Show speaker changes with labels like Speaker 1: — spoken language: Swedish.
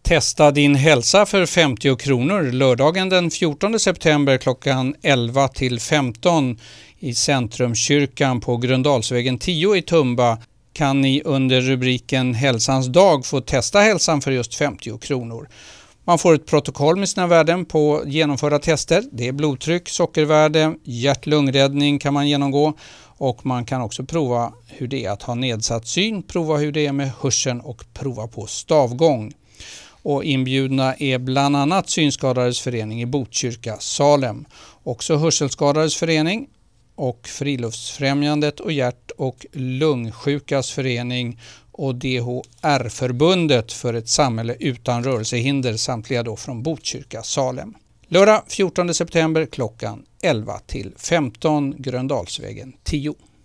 Speaker 1: Testa din hälsa för 50 kronor lördagen den 14 september klockan 11 till 15 i Centrumkyrkan på Gröndalsvägen 10 i Tumba kan ni under rubriken Hälsans dag få testa hälsan för just 50 kronor. Man får ett protokoll med sina värden på genomförda tester. Det är blodtryck, sockervärde, hjärt-lungräddning kan man genomgå och man kan också prova hur det är att ha nedsatt syn, prova hur det är med hörseln och prova på stavgång. Och inbjudna är bland annat Synskadades förening i Botkyrka, Salem, också Hörselskadades förening och Friluftsfrämjandet och Hjärt- och lungsjukas förening och DHR-förbundet för ett samhälle utan rörelsehinder, samtliga då från Botkyrka, Salem. Lördag 14 september klockan 11 till 15, Gröndalsvägen 10.